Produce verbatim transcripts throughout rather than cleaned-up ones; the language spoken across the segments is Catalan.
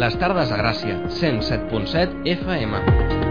Les tardes a Gràcia, cent set punt set F M.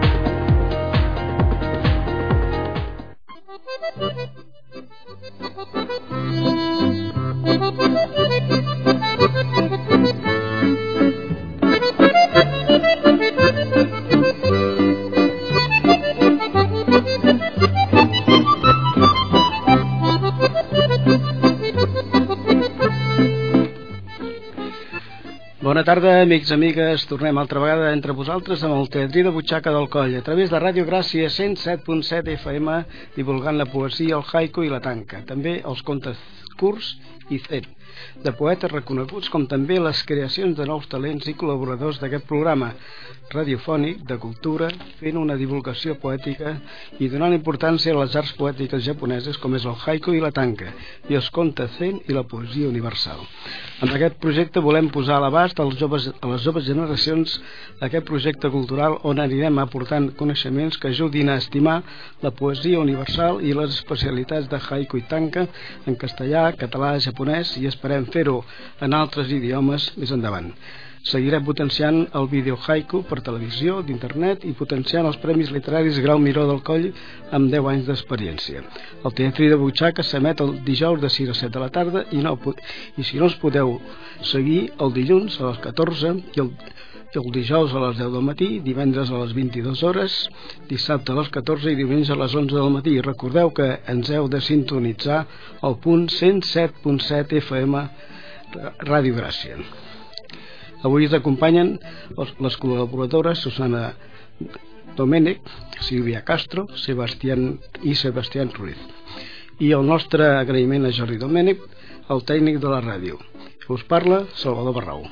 Bona tarda, amics i amigues. Tornem altra vegada entre vosaltres amb el Teatrí de Butxaca del Coll, a través de Ràdio Gràcia cent set punt set F M, divulgant la poesia, el haiku i la tanca, també els contes curts i zen, de poetes reconeguts, com també les creacions de nous talents i col·laboradors d'aquest programa radiofònic de cultura, fent una divulgació poètica i donant importància a les arts poètiques japoneses, com és el haiku i la tanca, i els contes zen i la poesia universal. Amb aquest projecte volem posar a l'abast als joves, a les joves generacions aquest projecte cultural on anirem aportant coneixements que ajudin a estimar la poesia universal i les especialitats de haiku i tanca en castellà, català, japonès, i esperem fer-ho en altres idiomes més endavant. Seguirem potenciant el vídeo haiku per televisió, d'internet, i potenciant els Premis Literaris Grau Miró del Coll amb deu anys d'experiència. El Teatrí de Butxaca s'emet el dijous de sis a set de la tarda i, no, i si no us podeu seguir, el dilluns a les catorze i el, el dijous a les deu del matí, divendres a les vint-i-dues hores, dissabte a les catorze i diumenge a les onze del matí. Recordeu que ens heu de sintonitzar al punt cent set punt set F M Ràdio Gràcia. Avui ens acompanyen les col·laboradores Susana Domènech, Sílvia Castro, Sebastián i Sebastián Ruiz. I el nostre agraïment a Jordi Domènech, el tècnic de la ràdio. Us parla Salvador Barrau.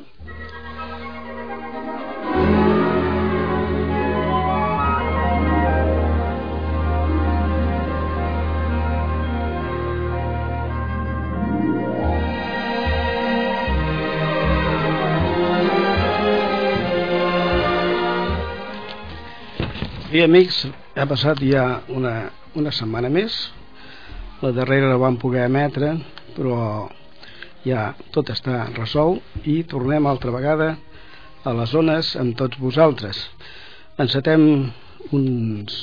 I amics, ha passat ja una, una setmana més. La darrera la vam poder emetre, però ja tot està resolt i tornem altra vegada a les zones amb tots vosaltres. Encetem uns,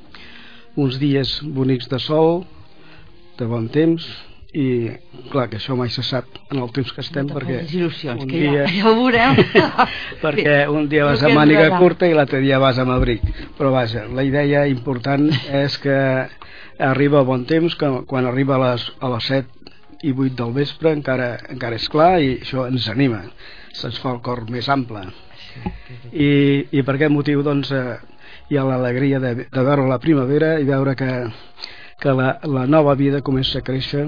uns dies bonics de sol, de bon temps, i clar que això mai se sap en el temps que estem, perquè il·lusions, un que dia ja, ja ho veurem. perquè un dia vas a màniga curta i l'altre dia vas amb abric, però vaja, la idea important és que arriba bon temps, que quan arriba a les, a les set i vuit del vespre encara, encara és clar, i això ens anima, se'ns fa el cor més ample. I, i per aquest motiu doncs eh, hi ha l'alegria de, de veure la primavera i veure que, que la, la nova vida comença a créixer,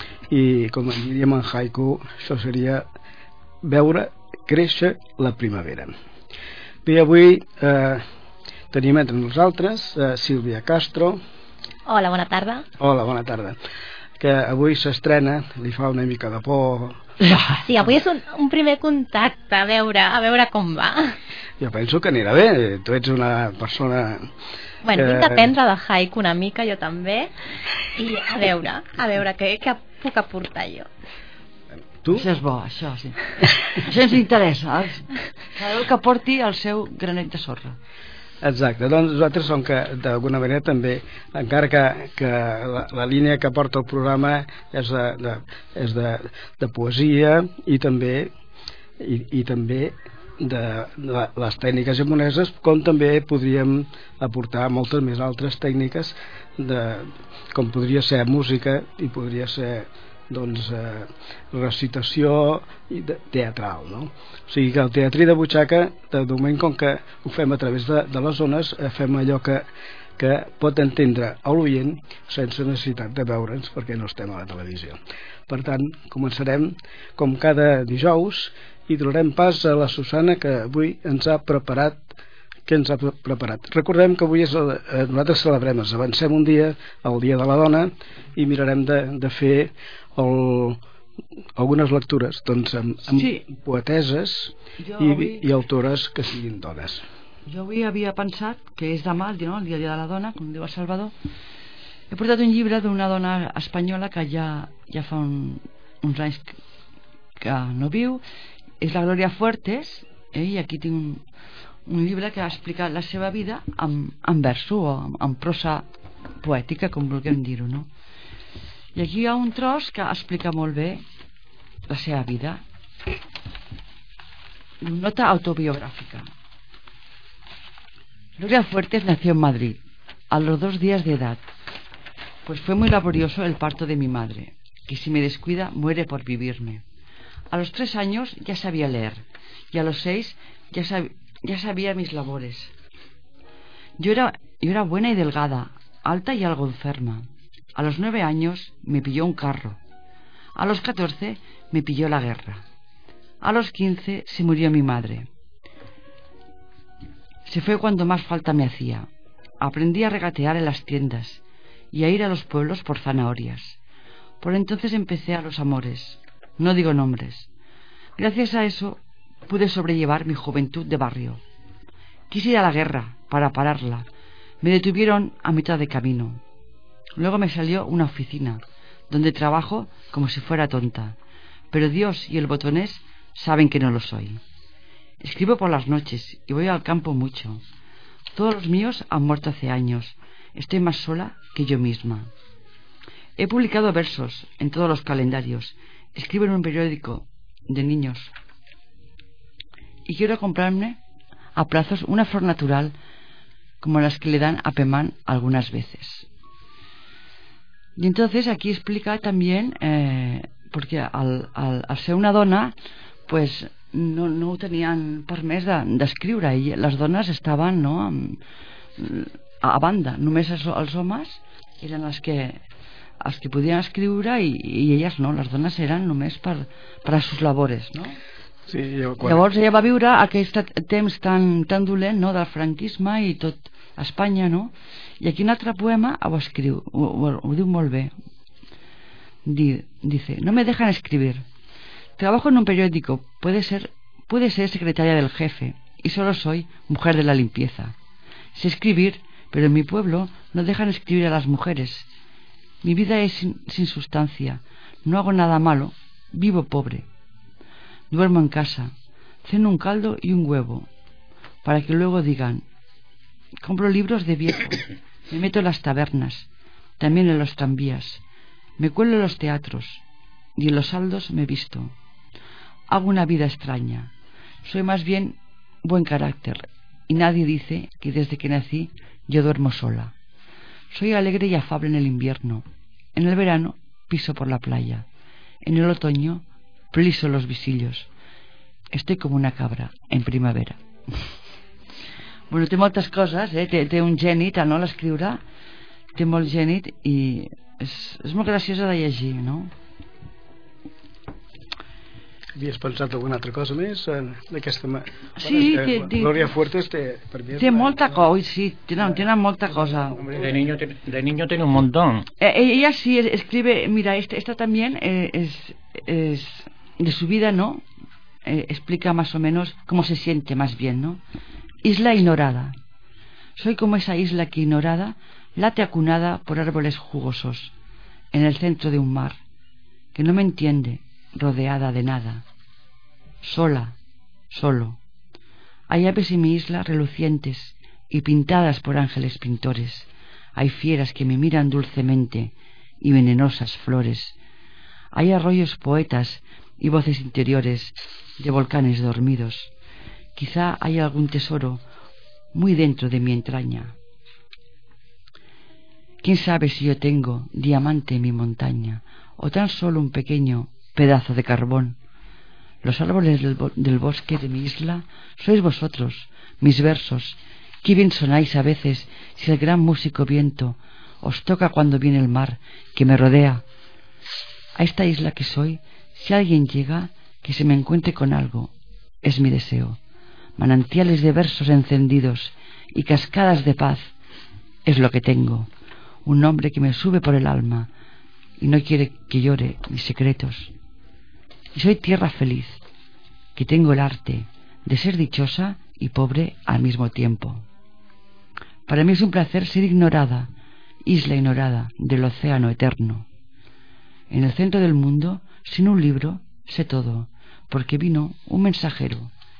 i com diríem en haiku, això seria veure créixer la primavera. Bé, avui eh, tenim entre nosaltres eh, Sílvia Castro. Hola, bona tarda. Hola, bona tarda. Que avui s'estrena, li fa una mica de por. Sí, avui és un, un primer contacte, a veure, a veure com va. Jo penso que anirà bé, tu ets una persona... Bueno, vinc a aprendre de haiku una mica, jo també, i a veure, a veure què, què puc aportar jo. Tu? Això és bo, això sí. Això ens interessa, sabeu que porti el seu granet de sorra. Exacte, doncs nosaltres som que d'alguna manera també, encara que, que la, la línia que porta el programa és de, de, és de, de poesia i també i, i també de, de les tècniques japoneses, com també podríem aportar moltes més altres tècniques de, com podria ser música i podria ser doncs eh, recitació i de, teatral, no? O sigui que el Teatrí de Butxaca, de moment, com que ho fem a través de, de les zones, eh, fem allò que, que pot entendre a l'oient sense necessitat de veure'ns, perquè no estem a la televisió. Per tant, començarem com cada dijous i donarem pas a la Susana, que avui ens ha preparat que ens ha preparat. Recordem que avui és el, eh, nosaltres celebrem, ens avancem un dia, el Dia de la Dona, i mirarem de, de fer el, algunes lectures doncs, amb, amb sí. poeteses i, avui... i autores que siguin dones. Jo avui havia pensat que és demà, el dia, no? el dia de la Dona, com diu el Salvador. He portat un llibre d'una dona espanyola que ja, ja fa un, uns anys que no viu, és la Glòria Fuertes, eh? I aquí tinc un, un llibre que explica la seva vida en, en verso o en, en prosa poètica, com vulguem dir-ho, no? I aquí hi ha un tros que explica molt bé la seva vida. Nota autobiográfica. Gloria Fuertes nació en Madrid a los dos días de edad, pues fue muy laborioso el parto de mi madre, que si me descuida muere por vivirme. A los tres años ya sabía leer y a los seis ya, sab ya sabía mis labores. Yo era, yo era buena y delgada, alta y algo enferma. A los nueve años me pilló un carro. A los catorce me pilló la guerra. A los quince se murió mi madre. Se fue cuando más falta me hacía. Aprendí a regatear en las tiendas y a ir a los pueblos por zanahorias. Por entonces empecé a los amores. No digo nombres. Gracias a eso pude sobrellevar mi juventud de barrio. Quise ir a la guerra para pararla. Me detuvieron a mitad de camino. Luego me salió una oficina, donde trabajo como si fuera tonta. Pero Dios y el botonés saben que no lo soy. Escribo por las noches y voy al campo mucho. Todos los míos han muerto hace años. Estoy más sola que yo misma. He publicado versos en todos los calendarios. Escribo en un periódico de niños. Y quiero comprarme a plazos una flor natural como las que le dan a Pemán algunas veces. Y entonces aquí explica también, eh, porque al, al, al ser una dona, pues no, no ho tenien permès d'escriure, de, i les dones estaven, no, a, a banda, només els, els homes eren els que, els que podien escriure i, i elles no, les dones eren només per, per a sus labores, no? Sí, jo, quan... Llavors ella va viure aquest temps tan, tan dolent, no, del franquisme i tot Espanya, no? I aquí un altre poema ho escriu, ho, ho, ho diu molt bé. Dice: no me dejan escribir. Trabajo en un periódico, puede ser, puede ser secretaria del jefe, y solo soy mujer de la limpieza. Sé escribir, pero en mi pueblo no dejan escribir a las mujeres. Mi vida es sin, sin sustancia, no hago nada malo, vivo pobre. Duermo en casa, ceno un caldo y un huevo, para que luego digan: compro libros de viejo, me meto en las tabernas, también en los tranvías, me cuelo en los teatros y en los saldos me visto. Hago una vida extraña, soy más bien buen carácter y nadie dice que desde que nací yo duermo sola. Soy alegre y afable en el invierno, en el verano piso por la playa, en el otoño pliso los visillos. Estoy como una cabra en primavera. Bueno, té moltes coses, eh? té, té un gènit, no, l'escriure, té molt gènit i és, és molt graciosa de llegir, no? Havies pensat alguna altra cosa més d'aquesta... Sí, bueno, té, té, Gloria Fuertes té... Per mi té molta cosa, sí, tenen, tenen molta cosa. De niño, de niño tiene un montón. Eh, ella sí escribe, mira, esta, esta también eh, es, es de su vida, ¿no? Eh, explica más o menos cómo se siente, más bien, ¿no? Isla ignorada. Soy como esa isla que ignorada late acunada por árboles jugosos en el centro de un mar que no me entiende, rodeada de nada, sola, solo. Hay aves en mi isla relucientes y pintadas por ángeles pintores. Hay fieras que me miran dulcemente y venenosas flores. Hay arroyos poetas y voces interiores de volcanes dormidos. Quizá hay algún tesoro muy dentro de mi entraña. ¿Quién sabe si yo tengo diamante en mi montaña o tan solo un pequeño pedazo de carbón? Los árboles del, bo del bosque de mi isla sois vosotros, mis versos. Qué bien sonáis a veces si el gran músico viento os toca cuando viene el mar que me rodea. A esta isla que soy, si alguien llega, que se me encuentre con algo, es mi deseo. Manantiales de versos encendidos y cascadas de paz es lo que tengo. Un nombre que me sube por el alma y no quiere que llore mis secretos. Y soy tierra feliz, que tengo el arte de ser dichosa y pobre al mismo tiempo. Para mí es un placer ser ignorada, isla ignorada del océano eterno. En el centro del mundo, sin un libro, sé todo, porque vino un mensajero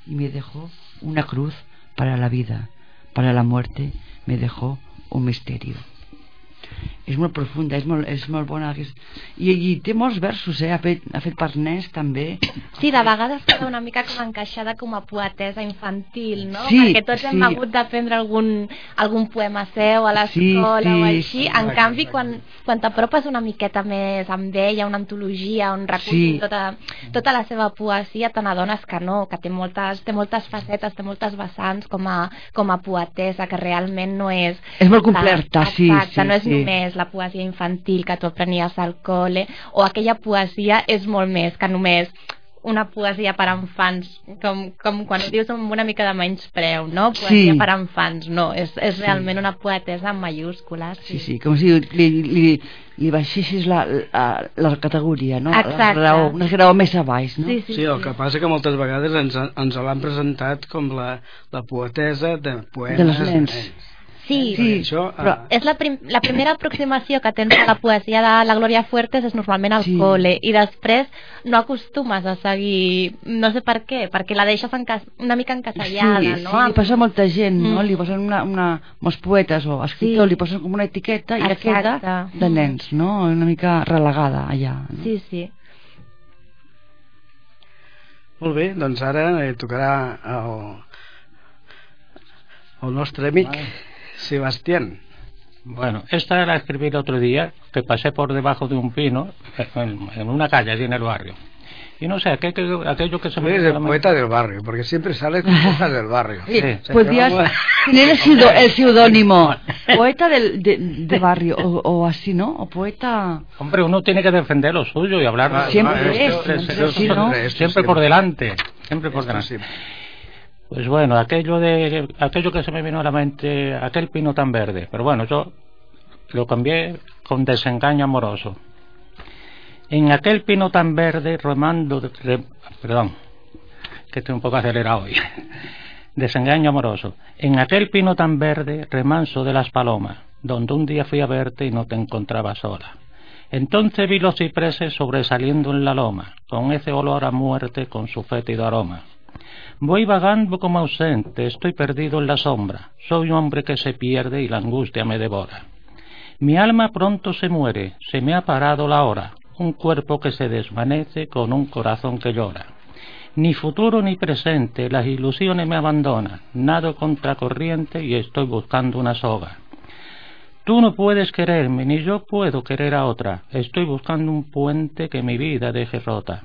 y me dejó una cruz para la vida, para la muerte me dejó un misterio. És molt profunda, és molt, és molt bona. I, i té molts versos, eh? Ha fet, ha fet per nens també. Sí, de vegades queda una mica com encaixada com a poetesa infantil, no? Sí, perquè tots sí. hem hagut d'aprendre algun, algun poema seu a l'escola sí, sí, o així. sí. En canvi, quan, quan t'apropes una miqueta més amb ella, una antologia on recull Sí. tota, tota la seva poesia, te n'adones que no, que té moltes, té moltes facetes, té moltes vessants com a, com a poetesa, que realment no és... És molt completa, sí, Exacte, sí, no és sí. només la poesia infantil que tu aprenies al col·le, o aquella poesia és molt més que només una poesia per a infants, com, com quan ho dius amb una mica de menyspreu, no? Poesia Sí. per a infants, no, és, és realment una poetesa en mayúscules. Sí, sí, com si li, li, li baixessis la, la, la categoria, no? Exacte. La graó, una graó més a baix, no? Sí, sí, Sí, el que passa que moltes vegades ens, ens l'han presentat com la, la poetesa de poemes De els nens. Sí, Sí, Això, però eh, és la, prim la primera aproximació que tens a la poesia de la Glòria Fuertes és normalment al Sí. col·le, i després no acostumes a seguir, no sé per què, perquè la deixes encas una mica encasellada, sí, no? sí, li passa a molta gent, no? Mm. Li posen una, una, molts poetes o escriptors, Sí. li posen com una etiqueta i ja Exacte. queda de nens, no? Una mica relegada allà. No? Sí, sí. molt bé, doncs ara eh, tocarà el, el nostre amic Sebastián. Bueno, esta la escribí el otro día, que pasé por debajo de un pino en, en una calle allí en el barrio. Y no sé, aquello, aquello que se me... Eres el poeta del barrio, porque siempre sales con cosas del barrio. Sí, O sea, que podrías vamos- tener el, pseudo- el seudónimo poeta del, de, de barrio o, o así, ¿no? O poeta... Hombre, uno tiene que defender lo suyo y hablar Ah, Siempre ah, es, esto- siempre esto sí, ¿no? siempre, esto siempre por delante, siempre por Esto delante. sí. Pues bueno, aquello de aquello que se me vino a la mente, aquel pino tan verde, pero bueno, yo lo cambié con desengaño amoroso. En aquel pino tan verde, remando, de, re, perdón, que estoy un poco acelerado hoy. Desengaño amoroso. En aquel pino tan verde, remanso de las palomas, donde un día fui a verte y no te encontraba sola. Entonces vi los cipreses sobresaliendo en la loma, con ese olor a muerte, con su fétido aroma. Voy vagando como ausente, estoy perdido en la sombra, soy un hombre que se pierde y la angustia me devora. Mi alma pronto se muere, se me ha parado la hora, un cuerpo que se desvanece con un corazón que llora. Ni futuro ni presente, las ilusiones me abandonan, nado contracorriente y estoy buscando una soga. Tú no puedes quererme, ni yo puedo querer a otra, estoy buscando un puente que mi vida deje rota.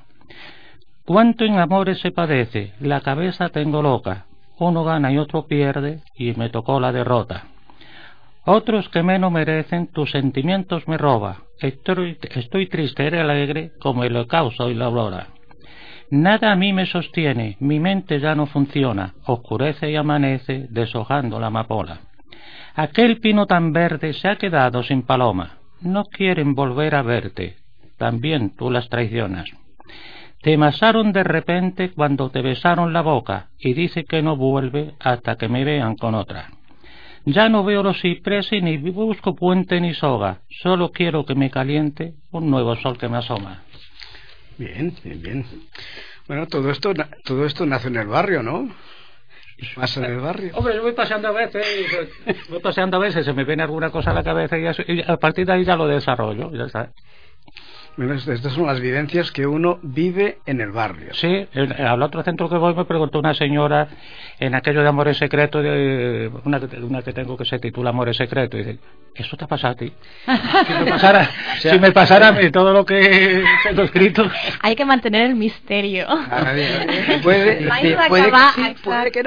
Cuánto en amores se padece, la cabeza tengo loca, uno gana y otro pierde, y me tocó la derrota. Otros que menos merecen, tus sentimientos me roba, estoy, estoy triste y alegre como el ocaso y la aurora. Nada a mí me sostiene, mi mente ya no funciona, oscurece y amanece deshojando la amapola. Aquel pino tan verde se ha quedado sin paloma, no quieren volver a verte, también tú las traicionas. Te amasaron de repente cuando te besaron la boca y dice que no vuelve hasta que me vean con otra. Ya no veo los cipreses ni busco puente ni soga, solo quiero que me caliente un nuevo sol que me asoma. Bien, bien, bien. Bueno, todo esto, todo esto nace en el barrio, ¿no? Pasa en el barrio. Hombre, yo voy paseando a veces, voy paseando a veces, se me viene alguna cosa a la cabeza y, eso, y a partir de ahí ya lo desarrollo, ya está. Bueno, estas son las vivencias que uno vive en el barrio. Sí, en, al otro centro que voy me preguntó una señora en aquello de Amores Secretos, de una, una que tengo que se titula Amores Secretos, y dice, ¿eso te pasa a ti? Si me pasara, O sea, si me pasara a mí todo lo que tengo escrito. Hay que mantener el misterio. A ver, puede, No sí, hay puede que d'acabar, sí, puede que no.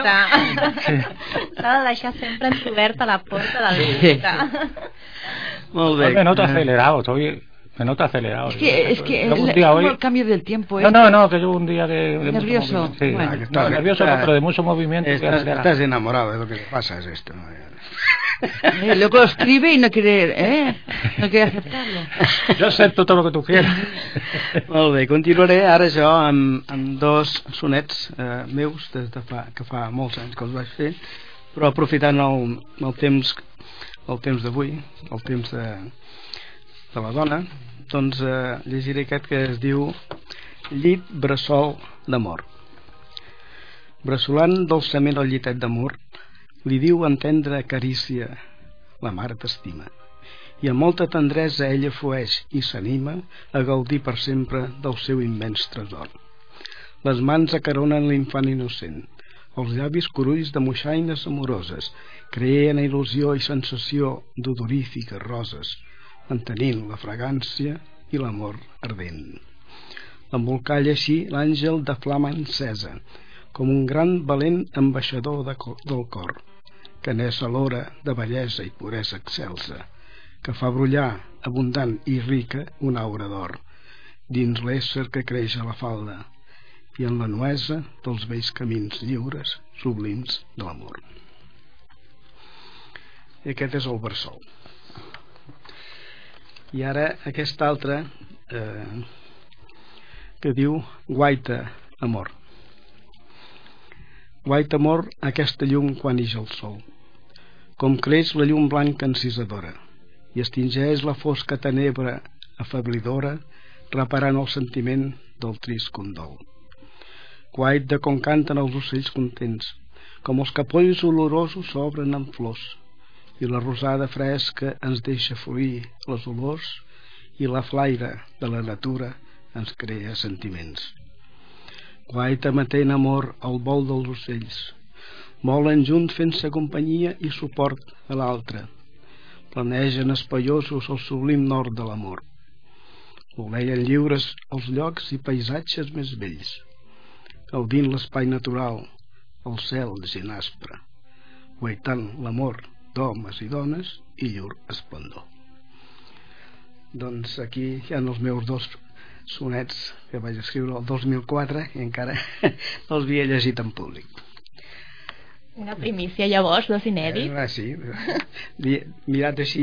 S'ha de deixar sempre entreoberta la porta del dubte. Molt bé. Me noto acelerado, soy, me noto acelerado. Es que, es que Yo es, un es día como hoy- el cambio del tiempo, ¿eh? No, no, no, que yo un día de... de mucho ¿Nervioso? movimiento, sí. Bueno. Ah, que No, está- nervioso está- no, pero de mucho movimiento. Estás, que acelera. estás enamorado, es lo que le pasa, es esto. Eh, luego lo escribe y no quiere, ¿eh? No quiere aceptarlo. Yo acepto todo lo que tú quieras. Molt bé, continuaré ara jo amb, amb dos sonets eh, meus des de fa, que fa molts anys que els vaig fer, però aprofitant el, el temps el temps d'avui, el temps de, de la dona, doncs eh, llegiré aquest que es diu Llit bressol d'amor. Bressolant dolçament el llitet d'amor, li diu en tendra carícia: la mare t'estima. I amb molta tendresa ella fueix i s'anima a gaudir per sempre del seu immens tresor. Les mans acaronen l'infant innocent, els llavis corulls de moixaines amoroses creen il·lusió i sensació d'odorífiques roses, mantenint la fragància i l'amor ardent. L'embolcalla així l'àngel de flama encesa, com un gran valent ambaixador de cor, del cor, que n'és alhora de bellesa i puresa excelsa, que fa brollar, abundant i rica, una aura d'or, dins l'ésser que creix a la falda, i en la nuesa dels vells camins lliures, sublims de l'amor. I aquest és el bressol. I ara aquest altre eh, que diu guaita amor. Guaita amor aquesta llum quan ix el sol, com creix la llum blanca encisadora i extingeix la fosca tenebra afablidora, reparant el sentiment del trist condol. Guait de com canten els ocells contents, com els capolls olorosos s'obren en flors, i la rosada fresca ens deixa fluir les olors, i la flaire de la natura ens crea sentiments. Guait emetent amor al vol dels ocells, volen junts fent-se companyia i suport a l'altre, planegen espaiosos el sublim nord de l'amor, voleien lliures els llocs i paisatges més bells, gaudint l'espai natural, el cel gent aspre, guaitant l'amor d'homes i dones i llur esplendor. Doncs aquí hi ha els meus dos sonets que vaig escriure el dos mil quatre i encara no els havia llegit en públic. Una primícia llavors, dos inèdits. Eh, sí, mirat així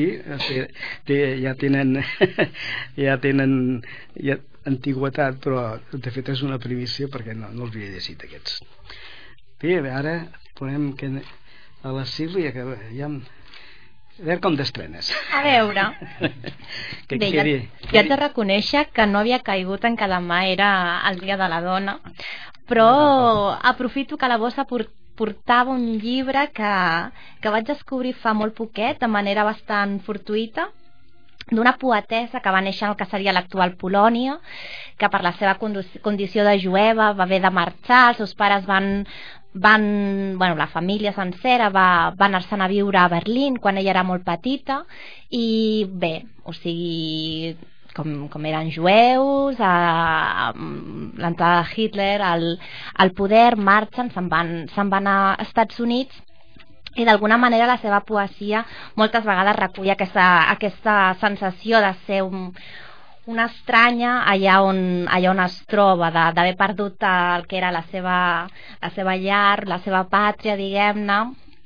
ja tenen ja tenen ja antigüetat, però de fet és una primícia perquè no, no els havia llegit aquests. Bé, ara podem que a la Sílvia, que ja a veure com t'estrenes. A veure. que Bé, ja, ja t'he de reconèixer que no havia caigut en que demà era el dia de la dona, però aprofito que la bossa portava un llibre que, que vaig descobrir fa molt poquet, de manera bastant fortuïta, d'una poetessa que va néixer en el que seria l'actual Polònia, que per la seva condició de jueva va haver de marxar, els seus pares van, van bueno, la família sencera va, va anar-se'n a viure a Berlín quan ella era molt petita, i bé, o sigui, com, com eren jueus, a, a l'entrada de Hitler al, al poder, marxen, se'n van, se'n van a Estats Units, i d'alguna manera la seva poesia moltes vegades recull aquesta, aquesta sensació de ser un, una estranya allà on, allà on es troba, d'haver perdut el que era la seva, la seva llar, la seva pàtria, diguem-ne,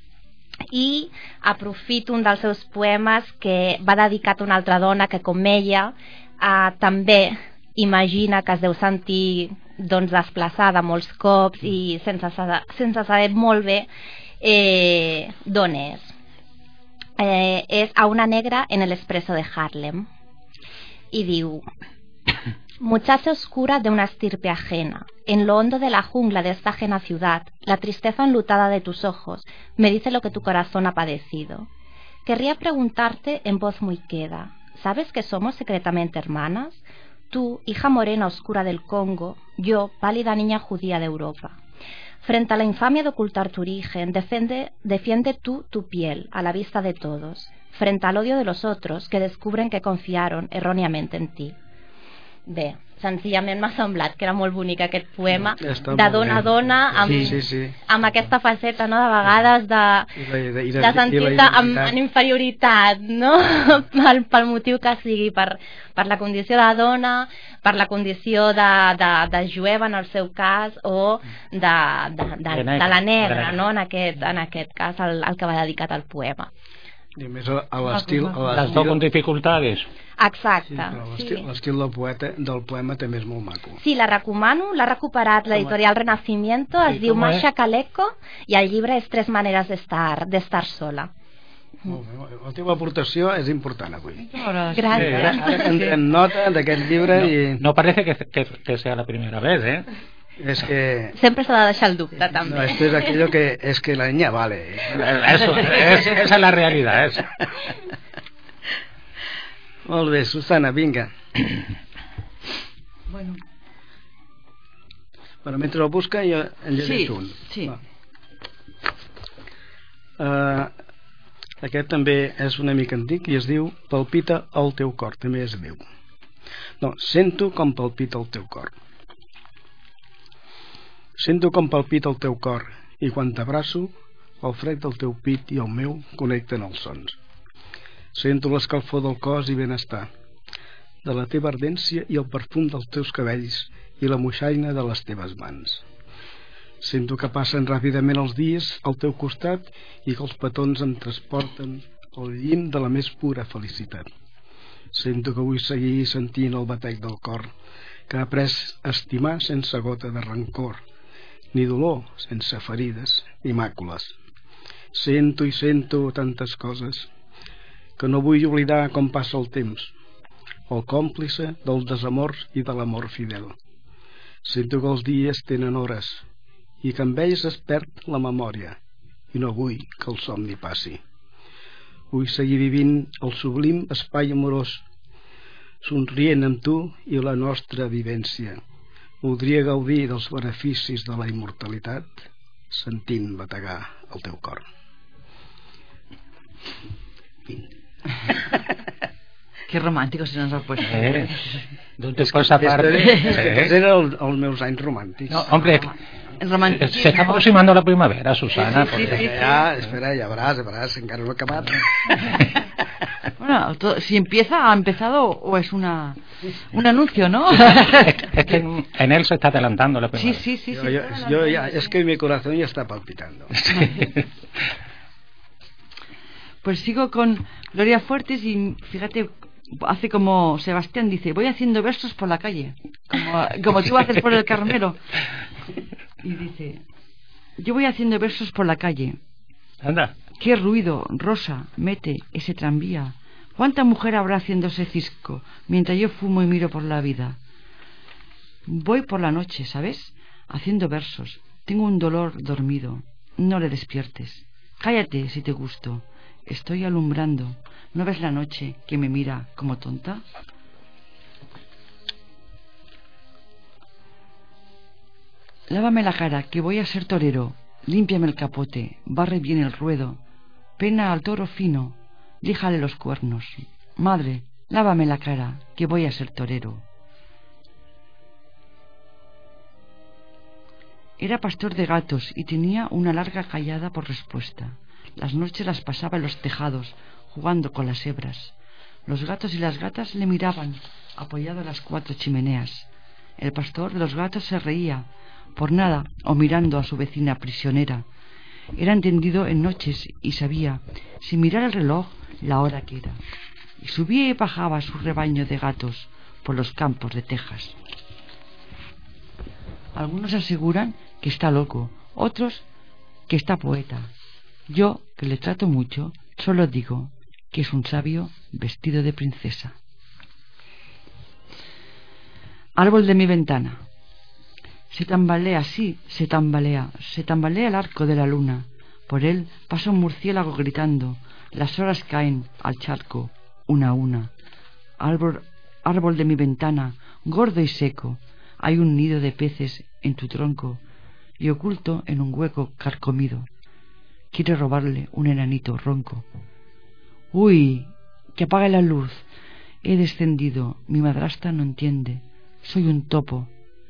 i aprofito un dels seus poemes que va dedicat a una altra dona que, com ella, eh, també imagina que es deu sentir doncs, desplaçada molts cops i sense saber, sense saber molt bé Eh, d'on és. Eh, és a una negra en el expreso de Harlem y diu: muchacha oscura de una estirpe ajena, en lo hondo de la jungla de esta ajena ciudad, la tristeza enlutada de tus ojos me dice lo que tu corazón ha padecido. Querría preguntarte en voz muy queda, ¿sabes que somos secretamente hermanas? Tú, hija morena oscura del Congo, yo, pálida niña judía de Europa. Frente a la infamia de ocultar tu origen, defiende, defiende tú tu piel a la vista de todos, frente al odio de los otros que descubren que confiaron erróneamente en ti. Bé, senzillament m'ha semblat que era molt bonic aquest poema, ja de dona a dona, amb, sí, sí, sí. amb aquesta faceta, no?, de vegades de, de, de, de sentir-te en, en inferioritat, no?, pel, pel motiu que sigui, per, per la condició de dona, per la condició de, de, de jueva en el seu cas, o de, de, de, de, de la negra, no?, en aquest, en aquest cas, el, el que va dedicat al poema. I a més a l'estil... Les dos con dificultades. Exacte. Sí, sí. L'estil del poeta del poema també és molt maco. Sí, la recomano, l'ha recuperat l'editorial Renacimiento, es sí, diu Masha Kaleko, i el llibre és Tres maneres d'estar d'estar sola. Molt bé, la teva aportació és important avui. Gràcies. Ara prendrem nota d'aquest llibre no, i... No parece que, que, que sea la primera vez, ¿eh? Es que... Sempre s'ha de deixar el dubte, també. No, esto es aquello que... Es que la niña vale. Eso, es, esa es la realidad. Es. Molt bé, Susana, vinga. Bueno. Bueno, mentre el busca, jo en llegeixo un. Sí, sí. Uh, aquest també és una mica antic i es diu Palpita el teu cor, també es diu. No, sento com palpita el teu cor. Sento com palpita el teu cor i quan t'abraço el fred del teu pit i el meu connecten els sons. Sento l'escalfor del cos i benestar, de la teva ardència i el perfum dels teus cabells i la moixaina de les teves mans. Sento que passen ràpidament els dies al teu costat i que els petons em transporten al llim de la més pura felicitat. Sento que vull seguir sentint el batec del cor, que ha après a estimar sense gota de rancor, ni dolor sense ferides ni màcules. Sento i sento tantes coses que no vull oblidar com passa el temps, el còmplice del desamor i de l'amor fidel. Sento que els dies tenen hores i que amb ells es perd la memòria i no vull que el somni passi. Vull seguir vivint el sublim espai amorós, somrient amb tu i la nostra vivència. Voldria gaudir dels beneficis de la immortalitat sentint bategar el teu cor. Qué romántico se nos ha puesto. Eh, después aparte. Aquests eren els meus anys romàntics. No, hombre, se está aproximando la primavera, Susana. Sí, sí, sí, sí, sí. Ja, espera, ja veràs, ja veràs, encara no he acabat. Bueno, todo, si empieza, ha empezado o es una un anuncio, ¿no? Es, es que en, en él se está adelantando la primavera. Sí, sí, sí. Yo, sí, yo, yo ya, es que mi corazón ya está palpitando. Pues sigo con Gloria Fuertes y fíjate, hace como Sebastián dice, voy haciendo versos por la calle, como, como tú haces por el Carmelo. Y dice, yo voy haciendo versos por la calle. Anda. Qué ruido, Rosa, mete ese tranvía. ¿Cuánta mujer habrá haciéndose cisco mientras yo fumo y miro por la vida? Voy por la noche, ¿sabes? Haciendo versos. Tengo un dolor dormido. No le despiertes. Cállate si te gusto. Estoy alumbrando. ¿No ves la noche que me mira como tonta? Lávame la cara, que voy a ser torero. Límpiame el capote, barre bien el ruedo. Pena al toro fino, líjale los cuernos. Madre, lávame la cara, que voy a ser torero. Era pastor de gatos y tenía una larga callada por respuesta. Las noches las pasaba en los tejados, jugando con las hebras. Los gatos y las gatas le miraban, apoyado en las cuatro chimeneas. El pastor de los gatos se reía, por nada, o mirando a su vecina prisionera. Era entendido en noches y sabía, sin mirar el reloj, la hora que era. Y subía y bajaba su rebaño de gatos por los campos de Texas. Algunos aseguran que está loco, otros que está poeta. Yo, que le trato mucho, solo digo que es un sabio vestido de princesa. Árbol de mi ventana. Se tambalea, sí, se tambalea, se tambalea el arco de la luna. Por él pasa un murciélago gritando. Las horas caen al charco, una a una. Árbol, árbol de mi ventana, gordo y seco. Hay un nido de peces en tu tronco y oculto en un hueco carcomido. Quiere robarle un enanito ronco. Uy, que apague la luz. He descendido, mi madrastra no entiende. Soy un topo.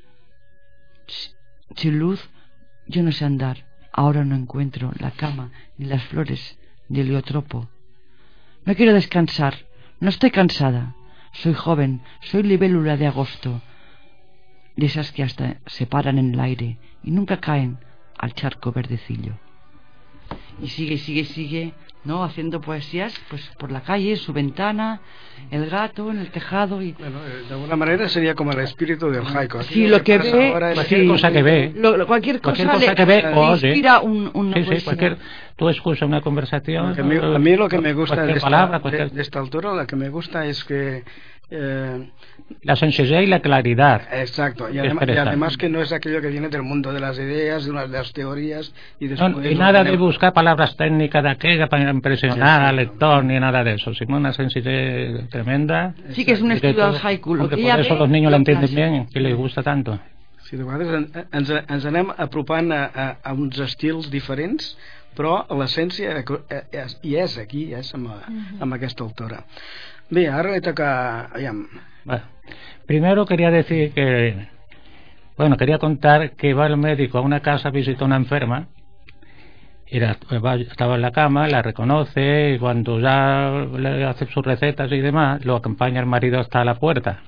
Sin luz yo no sé andar. Ahora no encuentro la cama ni las flores de heliotropo. No quiero descansar. No estoy cansada. Soy joven. Soy libélula de agosto. De esas que hasta se paran en el aire y nunca caen al charco verdecillo. Y sigue, sigue, sigue, ¿no? Haciendo poesías, pues por la calle, en su ventana, el gato en el tejado y... Bueno, de alguna manera sería como el espíritu del haiku. Sí, lo que ve... Cualquier sí, cosa que ve. Lo, lo, cualquier cosa, cualquier cosa le, que ve le o inspira un, una sí, sí, poesía. cualquier, tú escuchas una conversación... A mí, a mí lo que me gusta de esta, palabra, cualquier... de, de esta altura, lo que me gusta es que Eh, la sencillez y la claridad. Exacto, y además, y además que no es aquello que viene del mundo de las ideas, de unas de las teorías y después... No, y nada de buscar palabras técnicas de aquella para impresionar al lector ni nada de eso, sino una sencillez tremenda. Sí, que és un estil del haiku. Porque por eso los niños lo entienden bien, que les gusta tanto. Sí, de vegades ens, ens anem apropant a, a, a uns estils diferents, però l'essència hi és aquí, és amb, amb aquesta autora. Bé, ara le toca... Bueno, primero quería decir que... Bueno, quería contar que va el médico a una casa, visitó a una enferma, y la, estaba en la cama, la reconoce, y cuando ya le hace sus recetas y demás, lo acompaña el marido hasta la puerta.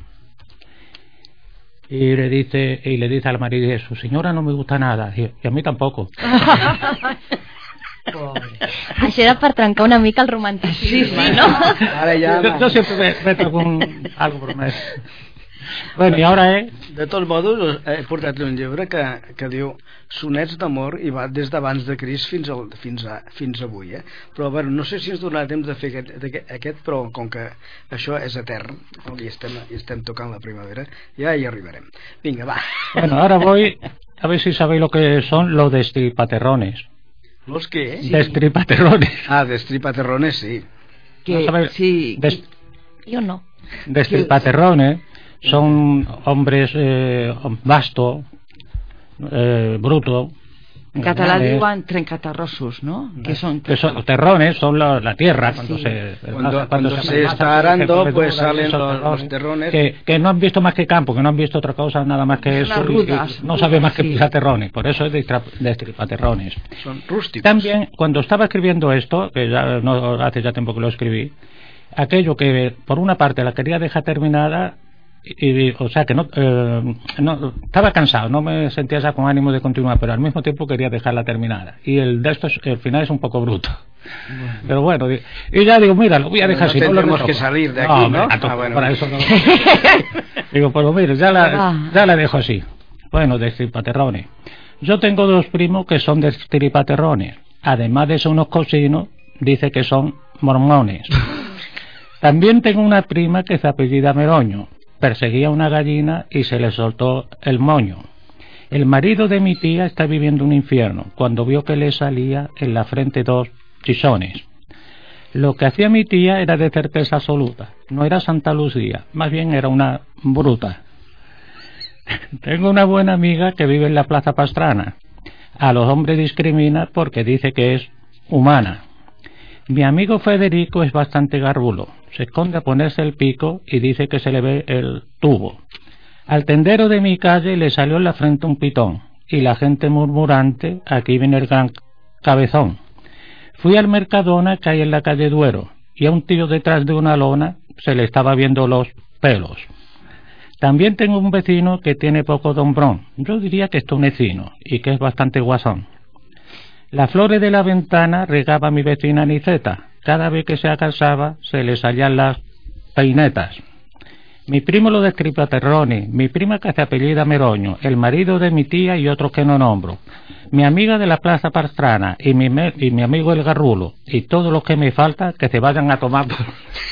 Y le dice y le dice al marido, su señora no me gusta nada, y, y a mí tampoco. Pobre. Això era per trencar una mica el romanticisme, sí, sí, ¿no? Ara ja... Yo, yo siempre me, me toco un, algo por mes. Bueno, i ara eh... De tots modos, he portat un llibre que, que diu Sonets d'amor i va des d'abans de Crist fins, al, fins, a, fins avui, eh? Però bueno, no sé si ens donarà temps de fer aquest, aquest, però com que això és etern i estem, i estem tocant la primavera, ja hi arribarem. Vinga, va. Bueno, ahora voy a ver si sabéis lo que son los destripaterrones. ¿Los qué? Sí. Destripaterrones. Ah, destripaterrones, sí. Que, no sí. Des... Yo no. Destripaterrones son hombres eh, vastos, eh, brutos. En català diuen trencaterrossos, ¿no? Que son, que son terrones, son la, la tierra. Cuando sí. se, cuando, cuando, cuando se, se está arando, pues salen los, los terrones. Que, que no han visto más que campo, que no han visto otra cosa, nada más que eso. Rudas, y, y no saben más que sí. pisar terrones. Por eso es destripaterrones. Son rústicos. También, cuando estaba escribiendo esto, que ya no hace ya tiempo que lo escribí, aquello que por una parte la quería dejar terminada, y, o sea que no, eh, no estaba cansado, no me sentía ya con ánimo de continuar, pero al mismo tiempo quería dejarla terminada, y el de estos el final es un poco bruto, bueno. Pero bueno, y ya digo, mira, lo voy a dejar no así, tendremos no lo que salir de aquí, no, ¿no? Tanto, ah, bueno. Para eso no. Digo, pues mira, ya la, ya la dejo así. Bueno, destripaterrones. Yo tengo dos primos que son destripaterrones, además de ser unos cocinos, dice que son mormones. También tengo una prima que se apellida Meroño. Perseguía una gallina y se le soltó el moño. El marido de mi tía está viviendo un infierno cuando vio que le salía en la frente dos chichones. Lo que hacía mi tía era de certeza absoluta. No era Santa Lucía, más bien era una bruta. Tengo una buena amiga que vive en la Plaza Pastrana. A los hombres discrimina porque dice que es humana. Mi amigo Federico es bastante garrulo. Se esconde a ponerse el pico y dice que se le ve el tubo. Al tendero de mi calle le salió en la frente un pitón y la gente murmurante, aquí viene el gran cabezón. Fui al Mercadona que hay en la calle Duero y a un tío detrás de una lona se le estaba viendo los pelos. También tengo un vecino que tiene poco dombrón. Yo diría que es tunecino y que es bastante guasón. Las flores de la ventana regaba mi vecina Niceta. Cada vez que se casaba se le salían las peinetas. Mi primo lo destripaterrones, mi prima que se apellida Meroño, el marido de mi tía y otros que no nombro, mi amiga de la Plaza Pastrana y mi, me, y mi amigo el garrulo, y todos los que me falta que se vayan a tomar por...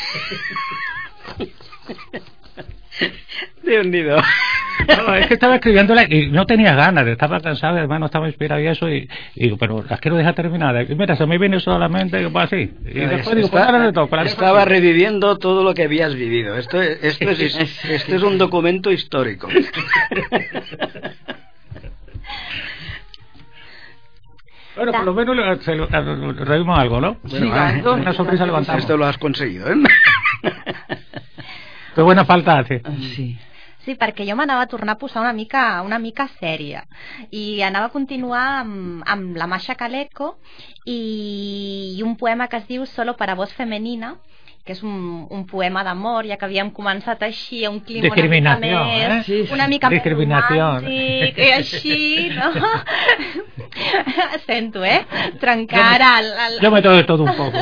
Déu-n'hi-do. No, es que estaba escribiéndola y no tenía ganas, estaba cansado, hermano, estaba inspirado y eso, y, y digo, pero las quiero dejar terminadas. Y mira, se me viene solamente pues, así. Y no, después digo, pues ahora le toco. Estaba reviviendo todo lo que habías vivido. Esto, esto, es, esto es un documento histórico. Bueno, por lo menos le, se, le, le, le reímos algo, ¿no? Bueno, sí, ah, una sonrisa levantamos. Esto lo has conseguido, ¿eh? Qué buena falta hace. Sí. Sí, perquè jo m'anava a tornar a posar una mica, una mica sèria i anava a continuar amb, amb la Masha Kaleko i, i un poema que es diu Solo para voz femenina, que és un, un poema d'amor, ja que havíem començat així a un clima una mica més, eh? sí, sí. una mica més romàntic i així, no? Sento, eh? Trencar el... el... Jo me toco tot un poco.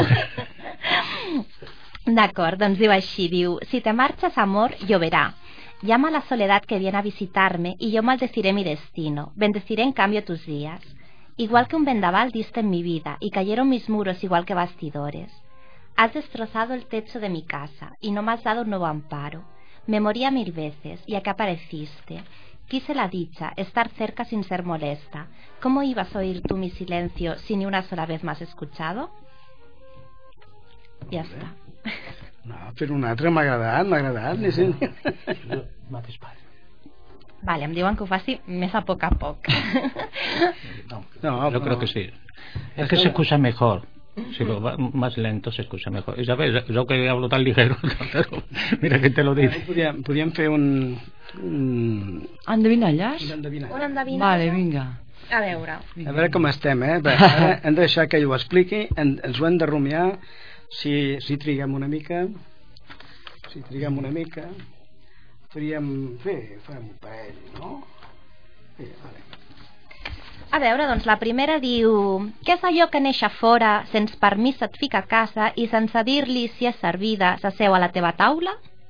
D'acord, doncs diu així, diu: si te marchas, amor, lloverá. Llama a la soledad que viene a visitarme y yo maldeciré mi destino, bendeciré en cambio tus días. Igual que un vendaval diste en mi vida y cayeron mis muros igual que bastidores. Has destrozado el techo de mi casa y no me has dado un nuevo amparo. Me moría mil veces, y acá apareciste. Quise la dicha, estar cerca sin ser molesta. ¿Cómo ibas a oír tú mi silencio si ni una sola vez m'has escuchado? Ja està. No, però un altre m'ha agradat, m'ha agradat. Más despacio. Vale, em diuen que ho faci més a poc a poc. No, No, yo però- creo que sí. Es que se escucha mejor. Si lo va más lento se escucha mejor. Y sabes, yo que hablo tan ligero, pero mira que te lo dice. Podríem, podríem fer un... un... Endevinalles? un endevinall. Un endevinall? Vale, vinga. A veure. A veure com estem, eh? Bé, ara hem de deixar que ell ho expliqui, en, ens ho hem de rumiar, si, si triguem una mica, si triguem una mica, faríem... Bé, farem un parell, no? Bé, vale. A veure, doncs la primera diu: què és allò que neix a fora, sense permís et fica a casa i sense dir-li si és servida s'asseu a la teva taula?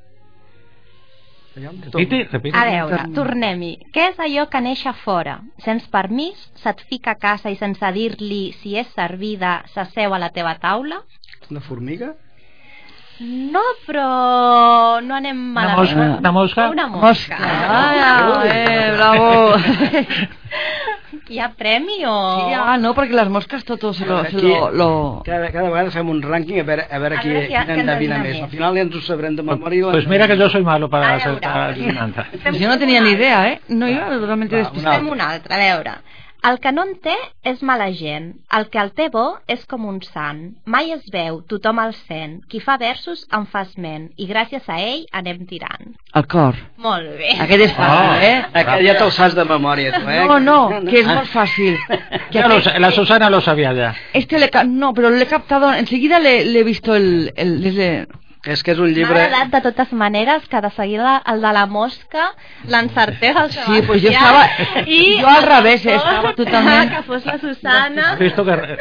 Repite, repite. A veure, tornem-hi. Què és allò que neix a fora, sense permís se't fica a casa i sense dir-li si és servida s'asseu a la teva taula? Una formiga? No, però no anem Una malament. mosca, una mosca. Una mosca. Ah, eh, bravo. Hi ha premi o...? Sí, ah, no, porque las moscas todo se lo... Se Aquí, lo, lo... Cada, cada vegada fem un rànquing a veure, a veure A qui, veure qui- qui qui endevina endevina més. més. Al final ja ens ho sabrem de memòria. Pues mira que yo soy malo para A acertar veure. adivinanza. Pues yo no tenía ni idea, ¿eh? No iba totalmente va, despistada. Fem una altra, a veure. El que no en té és mala gent. El que el té bo és com un sant. Mai es veu, tothom el sent. Qui fa versos en fa esment. I gràcies a ell anem tirant. El cor. Molt bé. Aquest és fàcil, Oh. eh? Aquest ja te'l saps de memòria, tu, eh? No, no, que es muy fácil. Que Ya lo aquel- sa- la Susana lo sabía ya. Este le... ca- No, pero le he captado... Enseguida le, le he visto el... el, le- És que és un M'ha llibre... agradat de totes maneres que de seguida el de la mosca l'encertés al Sí, pues yo estaba- yo al revés, eh, estaba totalment- que fos la Susana. Has visto que...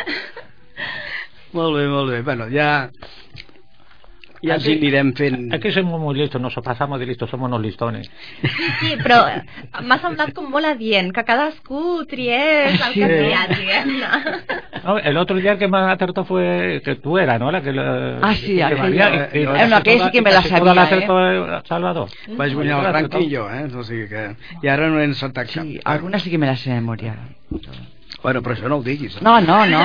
Molt bé, molt bé. Bueno, ja... Ja ens hi anirem fent... Aquí somos muy listos, nos pasamos de listos, somos unos listones. Sí, sí, però m'ha semblat com molt adient que cadascú triés el que ha triat, diguem-ne. No, el otro día el que más acertó fue que tú eras, ¿no? La que la, Ah, sí, que aquella. valía, y- y- Eh, no, casi aquella sí toda- que me la casi toda sabía, acertó Salvador. Vaig guanyar el rànquing jo, eh? O sigui que... I ara no he encertat cap. Sí, algunas sí que me las sé de memoria. Bueno, però això no ho diguis. Eh? No, no, no.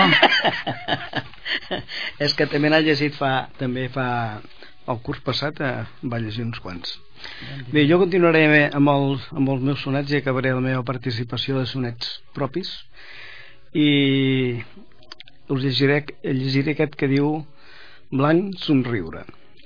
És que també n'ha llegit fa... També fa... El curs passat eh, va llegir uns quants. Bé, jo continuaré amb els, amb els meus sonets i acabaré la meva participació de sonets propis i us llegiré, llegiré aquest que diu Blanc somriure.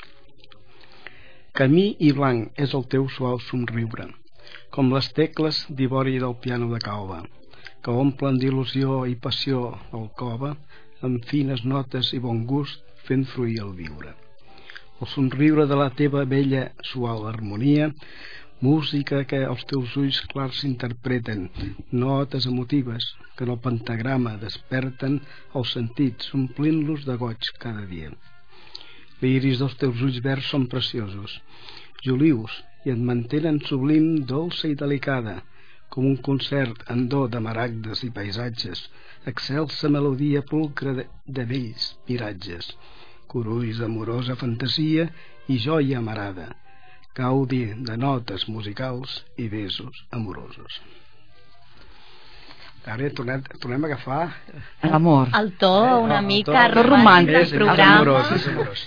Camí i blanc és el teu suau somriure, com les tecles d'ivori del piano de caoba, que omplen d'il·lusió i passió el cova, amb fines notes i bon gust fent fruir el viure. El somriure de la teva bella suau harmonia, música que els teus ulls clars s'interpreten, notes emotives que en el pentagrama desperten els sentits, omplint-los de goig cada dia. L'iris dels teus ulls verds són preciosos, jolius, i et mantenen sublim, dolça i delicada, com un concert en do de maragdes i paisatges, excelsa melodia pulcra de, de vells miratges, corulls d'amorosa fantasia i joia amarada, gaudi de notes musicals i besos amorosos. Ara tornem, tornem a agafar L'amor. El to una el mica to romàntic és- del és programa. amorós, és amorós.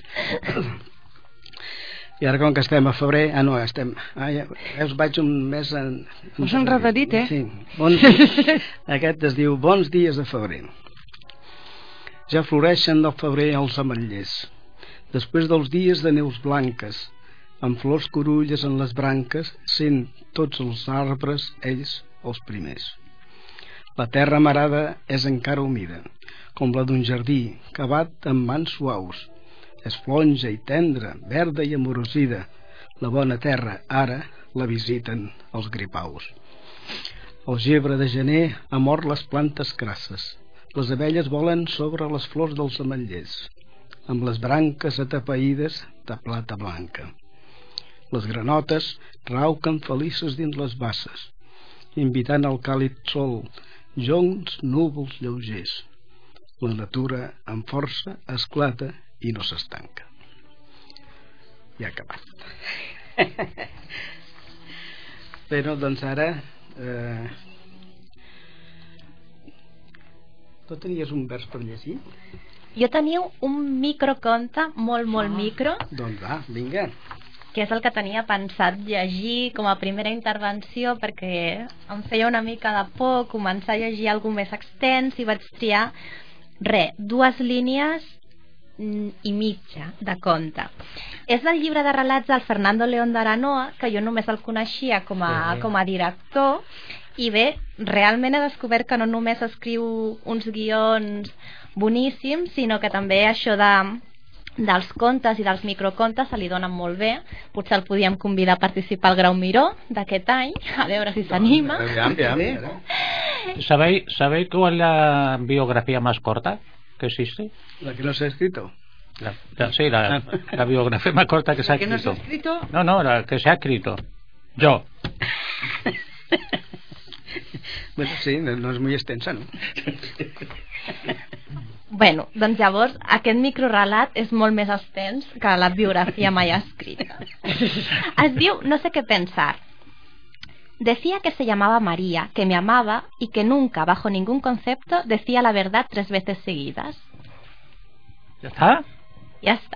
I ara com que estem a febrer, ah no, estem, ah, ja, ja us vaig un mes en... en Us han repetit, eh? Sí, bons, aquest es diu Bons dies de febrer. Ja floreixen del febrer els ametllers, després dels dies de neus blanques, amb flors corulles en les branques, sent tots els arbres, ells, els primers. La terra marada és encara humida, com la d'un jardí, cavat amb mans suaus. És flonja i tendra, verda i amorosida. La bona terra, ara, la visiten els gripaus. El gebre de gener ha mort les plantes crasses. Les abelles volen sobre les flors dels ametllers, amb les branques atapeïdes de plata blanca. Les granotes rauquen felices dins les basses, invitant al càlid sol, joncs núvols lleugers. La natura amb força esclata i no s'estanca. Ja ha acabat. Però, doncs ara... Eh... Tu tenies un vers per llegir? Jo tenia un microconte, molt, molt ah, micro. Doncs va, vinga. Que és el que tenia pensat llegir com a primera intervenció, perquè em feia una mica de por començar a llegir alguna més extens i vaig triar, re, dues línies i mitja de conte. És del llibre de relats del Fernando León de Aranoa, que jo només el coneixia com a, com a director, i bé, realment he descobert que no només escriu uns guions boníssims, sinó que també això de, dels contes i dels microcontes se li donen molt bé. Potser el podíem convidar a participar al Grau Miró d'aquest any, a veure si s'anima. ¿Sabéis, ¿Sabéis cuál es la biografía más corta que existe? La que no se ha escrito. La, la, sí, la, la biografía más corta que se ha escrito. ¿La que no se ha escrito? No, no, la que se ha escrito. Yo. Bueno, sí, no és molt extensa, no? Bueno, doncs llavors aquest microrelat és molt més extens que la biografia mai escrita. Es diu No sé qué pensar. Decía que se llamaba María, que me amaba y que nunca, bajo ningún concepto, decía la verdad tres veces seguidas. ¿Ya está? Ya está.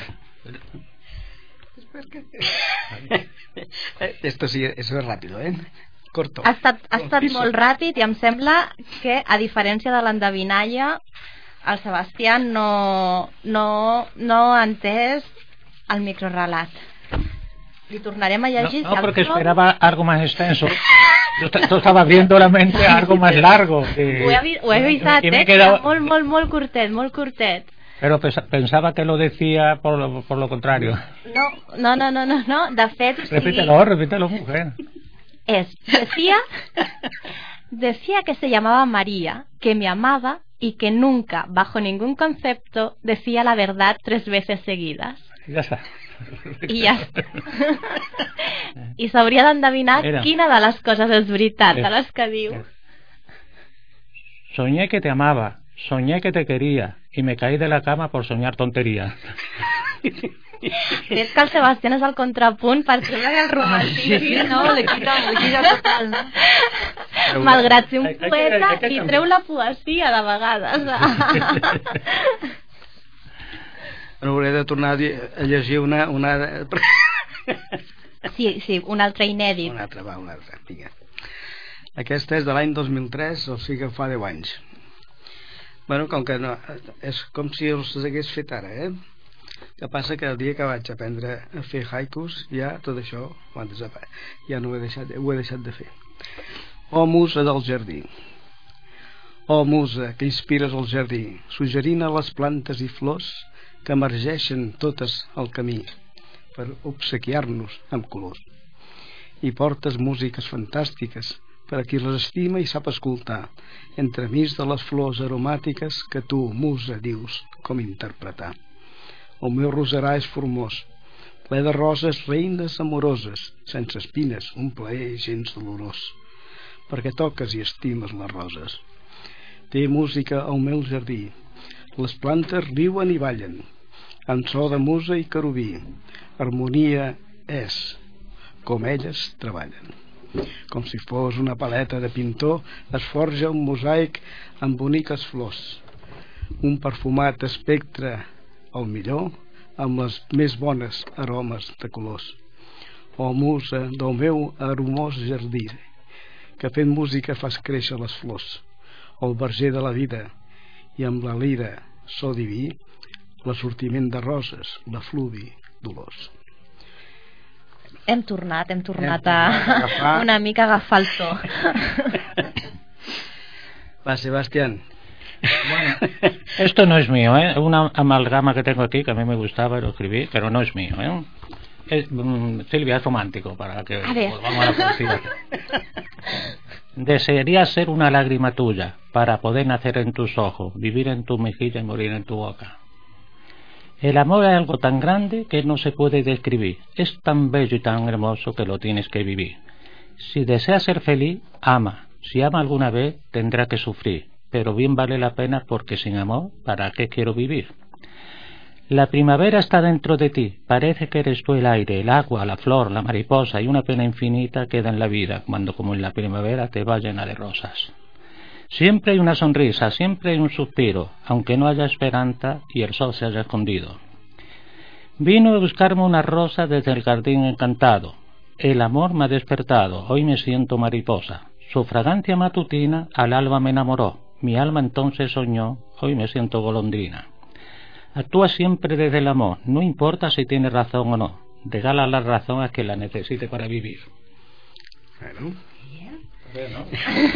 Esto sí, eso es rápido, ¿eh? Corto. Ha estat, ha estat molt ràpid i em sembla que, a diferència de l'endevinalla, el Sebastià no, no, no ha entès el microrelat. Li tornarem a llegir. No, no, porque esperaba algo más extenso. Yo, yo estaba viendo la mente algo más largo. Que... Ho he, ho he avisat, eh? Quedado... Molt, molt, molt curtet, molt curtet. Pero pensaba que lo decía por lo, por lo contrario. No, no, no, no, no, no. De fet... Repítelo, sí. repítelo, mujer. Es, decía, decía que se llamaba María, que me amaba y que nunca, bajo ningún concepto, decía la verdad tres veces seguidas. Ya está. I ja està. I s'hauria d'endevinar quina de les coses és veritat, de les que diu. Soñé que te amaba, soñé que te quería y me caí de la cama por soñar tonterías. És que el Sebastián és el contrapunt per treure el romanticisme. Sí, no, li quita, li quita total, no? Malgrat ser un poeta, li treu la poesia de vegades. No hauré de tornar a llegir una... una... Sí, sí, un altre inèdit. Un altre, va, un altre, vinga. Aquesta és de l'any dos mil tres, o sigui que fa deu anys. Bueno, com que no... És com si els hagués fet ara, eh? Que passa que el dia que vaig aprendre a fer haikus, ja tot això ja no ho he deixat, ho he deixat de fer. Oh musa del jardí, oh musa que inspires el jardí, suggerint a les plantes i flors que emergeixen totes al camí per obsequiar-nos amb colors. I portes músiques fantàstiques per a qui les estima i sap escoltar, entremig de les flors aromàtiques que tu, musa, dius com interpretar. El meu roserà és formós, ple de roses reines amoroses, sense espines, un plaer gens dolorós, perquè toques i estimes les roses. Té música al meu jardí, les plantes riuen i ballen, amb so de musa i querubí, harmonia és, com elles treballen. Com si fos una paleta de pintor, es forja un mosaic amb boniques flors, un perfumat espectre el millor, amb les més bones aromes de colors. Oh musa del meu aromós jardí, que fent música fas créixer les flors, el verger de la vida, i amb la lira, so diví, l'assortiment de roses, la fluvi dolors. Hem tornat, hem tornat a, a una mica agafar el to. Va, Sebastián. Bueno, esto no es mío, ¿eh? Una amalgama que tengo aquí que a mí me gustaba y lo escribí, pero no es mío, ¿eh? Es, um, Silvia, es romántico para que volvamos a la poesía. Desearía ser una lágrima tuya para poder nacer en tus ojos, vivir en tu mejilla y morir en tu boca. El amor es algo tan grande que no se puede describir. Es tan bello y tan hermoso que lo tienes que vivir. Si deseas ser feliz, ama. Si ama alguna vez, tendrá que sufrir. Pero bien vale la pena porque sin amor, ¿para qué quiero vivir? La primavera está dentro de ti, parece que eres tú el aire, el agua, la flor, la mariposa, y una pena infinita queda en la vida cuando, como en la primavera, te va llena de rosas. Siempre hay una sonrisa, siempre hay un suspiro, aunque no haya esperanza y el sol se haya escondido. Vino a buscarme una rosa desde el jardín encantado. El amor me ha despertado, hoy me siento mariposa. Su fragancia matutina al alba me enamoró. Mi alma entonces soñó, hoy me siento golondrina. Actúa siempre desde el amor, no importa si tiene razón o no. Regala la razón a quien la necesite para vivir. Bueno. Bien. Bé, no?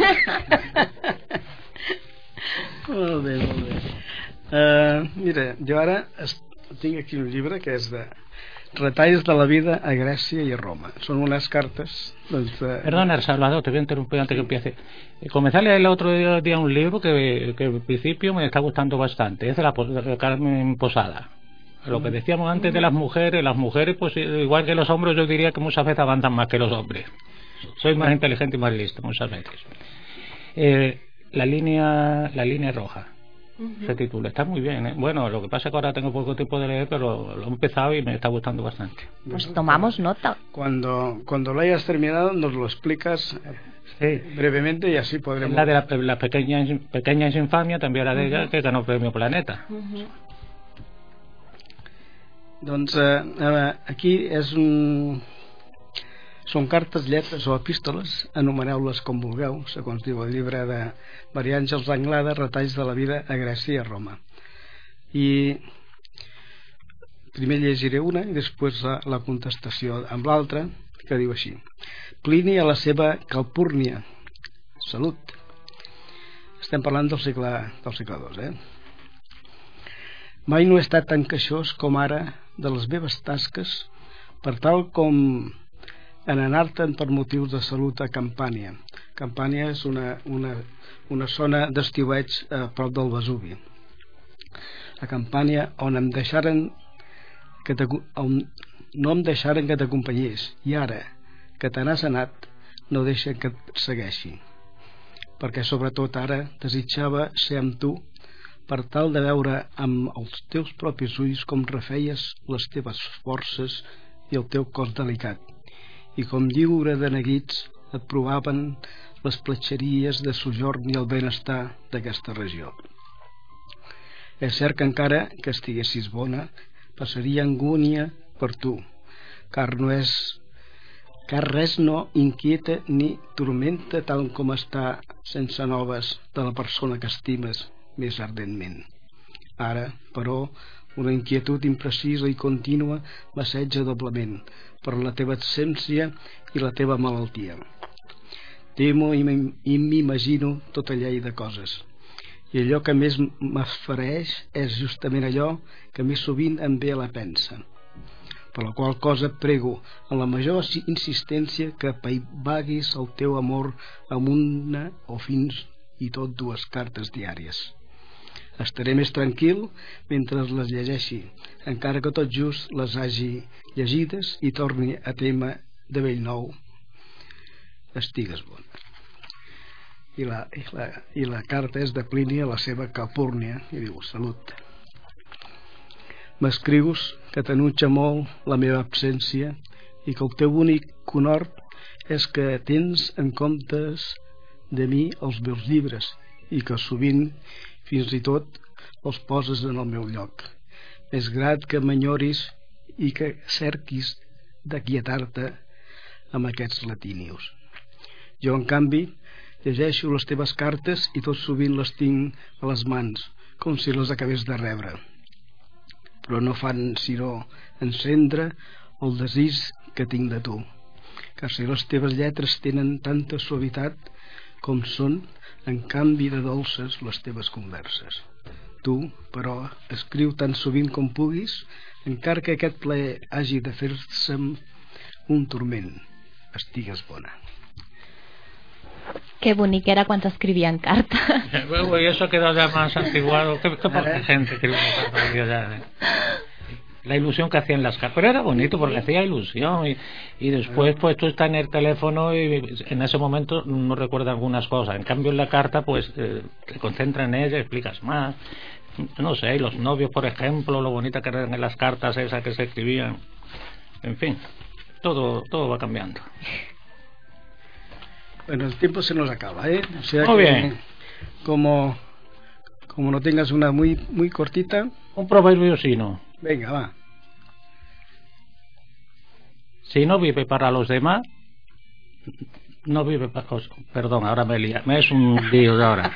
Molt bé, molt bé. Uh, mira, jo ara es, tinc aquí un llibre que és de Retalls de la vida a Grècia y a Roma. Son unas cartas. Doncs, uh... Perdona, Salvador, te voy a interrumpir antes que empiece. Comencé a leer el otro día un libro que, que al principio me está gustando bastante. Es de la de Carmen Posada. Lo que decíamos antes de las mujeres, las mujeres, pues igual que los hombres, yo diría que muchas veces avanzan más que los hombres. Soy más inteligente y más listo muchas veces. Eh, la línea, la línea roja. Uh-huh. Se titula, está muy bien, ¿eh? Bueno, lo que pasa es que ahora tengo poco tiempo de leer, pero lo he empezado y me está gustando bastante. Pues tomamos nota. Cuando, cuando lo hayas terminado nos lo explicas sí. brevemente y así podremos... La de las la pequeñas pequeñas infamias, també era d'ella, uh-huh. que ganó Premio Planeta. Uh-huh. Doncs eh, aquí és un... són cartes, lletres o epístoles, anomeneu-les com vulgueu, segons diu el llibre de Maria Àngels Anglada, Retalls de la vida a Grècia i a Roma. I primer llegiré una i després la, la contestació amb l'altra, que diu així: Plini a la seva Calpúrnia. Salut. Estem parlant del segle, del segle dos, eh? Mai no he estat tan queixós com ara de les meves tasques, per tal com en anar-te'n per motius de salut a Campània. Campània és una, una, una zona d'estiueig a prop del Vesuvi. A Campània, on em deixaren que on no em deixaren que t'acompanyés, i ara que te n'has anat no deixen que et segueixi, perquè sobretot ara desitjava ser amb tu per tal de veure amb els teus propis ulls com refeies les teves forces i el teu cos delicat, i com lliure de neguits et provaven les platgeries de sojorn i el benestar d'aquesta regió. És cert que encara que estiguessis bona, passaria angúnia per tu, car no és car res no inquieta ni turmenta tal com està sense noves de la persona que estimes més ardentment. Ara, però, una inquietud imprecisa i contínua m'assetja doblement per la teva absència i la teva malaltia. Temo i m'imagino tota llei de coses, i allò que més m'afereix és justament allò que més sovint em ve a la pensa, per la qual cosa et prego amb la major insistència que apaivaguis el teu amor amb una o fins i tot dues cartes diàries. Estaré més tranquil mentre les llegeixi, encara que tot just les hagi llegides i torni a tema de bell nou. Estigues bon. I la, i la, i la carta és de Plini a la seva Calpúrnia i diu: salut. M'escrius que t'enutja molt la meva absència i que el teu únic conhort és que tens en comptes de mi els meus llibres i que sovint fins i tot els poses en el meu lloc. És grat que m'enyoris i que cerquis d'aquietar-te amb aquests latínius. Jo, en canvi, llegeixo les teves cartes i tot sovint les tinc a les mans, com si les acabés de rebre. Però no fan sinó encendre el desig que tinc de tu, car si les teves lletres tenen tanta suavitat com són, en canvi de dolces, les teves converses. Tu, però, escriu tan sovint com puguis, encara que aquest plaer hagi de fer-se'm un turment. Estigues bona. Qué bonic era quan s'escrivien cartes. Bueno, y eso quedó ya más antiguado. ¿Qué, qué poca gente escribió cartas ya, eh? La ilusión que hacían las cartas, pero era bonito porque hacía ilusión y, y después pues tú estás en el teléfono y en ese momento no recuerdas algunas cosas, en cambio en la carta pues eh, te concentras en ella, explicas más, no sé, los novios, por ejemplo, lo bonita que eran en las cartas esas que se escribían. En fin, todo, todo va cambiando. Bueno, el tiempo se nos acaba, ¿eh? O sea Muy que, bien. Como, como no tengas una muy, muy cortita, Un proverbio chino. venga, va. Si no vive para los demás, no vive para... Perdón, ahora me lía. Me es un lío de ahora.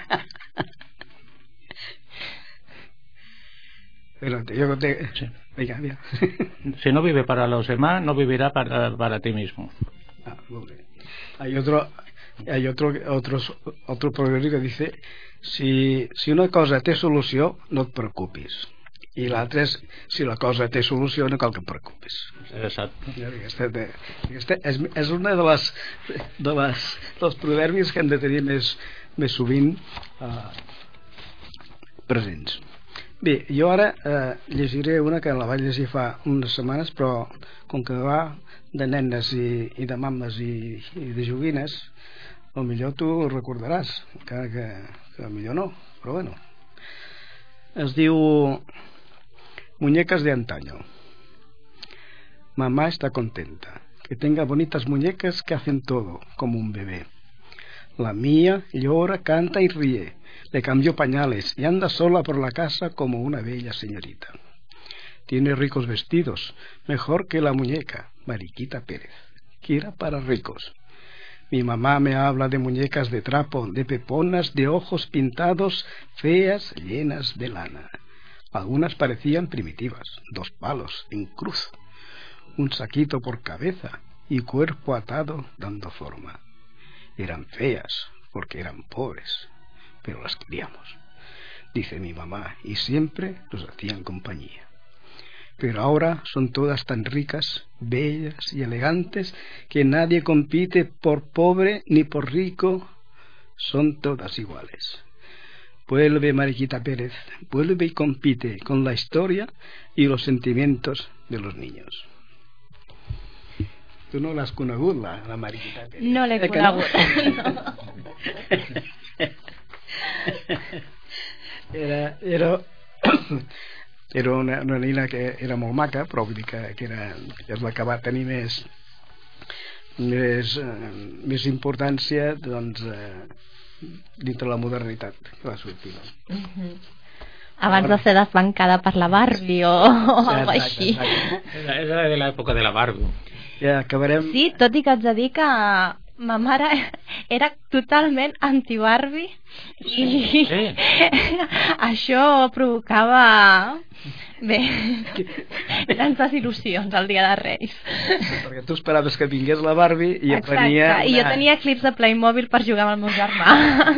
Espérate, yo te... Sí. Venga, mira. Si no vive para los demás, no vivirá para, para ti mismo. Ah, muy bien. Hay otro, hay otro, otros, otro proverbio que dice: si, si una cosa té solució, no et preocupis. I l'altre és: si la cosa té solució, no cal que et preocupis. Exacto. Aquesta, aquesta és, és una de les, de les dels proverbis que hem de tenir més, més sovint eh, presents. Bé, jo ara eh, llegiré una que la vaig llegir fa unes setmanes, però com que va de nenes i, i de mames i, i de joguines, o millor tu ho recordaràs, encara que, que millor no, però bueno. Es diu Muñecas de antaño. Mamá está contenta, que tenga bonitas muñecas que hacen todo, como un bebé. La mía llora, canta y ríe, le cambió pañales y anda sola por la casa como una bella señorita. Tiene ricos vestidos, mejor que la muñeca, Mariquita Pérez, que era para ricos. Mi mamá me habla de muñecas de trapo, de peponas, de ojos pintados, feas, llenas de lana. Algunas parecían primitivas, dos palos en cruz, un saquito por cabeza y cuerpo atado dando forma. Eran feas porque eran pobres, pero las queríamos, dice mi mamá, y siempre nos hacían compañía. Pero ahora son todas tan ricas, bellas y elegantes que nadie compite por pobre ni por rico, son todas iguales. Vuelve, Mariquita Pérez, vuelve y compite con la historia y los sentimientos de los niños. Tu no l'has conegut, la, la Mariquita Pérez? No l'he eh, conegut. No? era, era, era una, una nina que era molt maca, però vull dir que, que, era, que és la que va tenir més més, eh, més importància, doncs, eh, dintre la modernitat que va sortir, no? Mm-hmm. Abans de ser desbancada per la Barbie o, o alguna cosa així. Era, era de l'època de la Barbie. Ja acabarem... Sí, tot i que haig de dir que ma mare era totalment anti-Barbie i Sí. això provocava, bé, grans desil·lusions el dia de Reis. Perquè tu esperaves que vingués la Barbie i Exacte, venia una... i jo tenia clips de Playmobil per jugar amb el meu germà.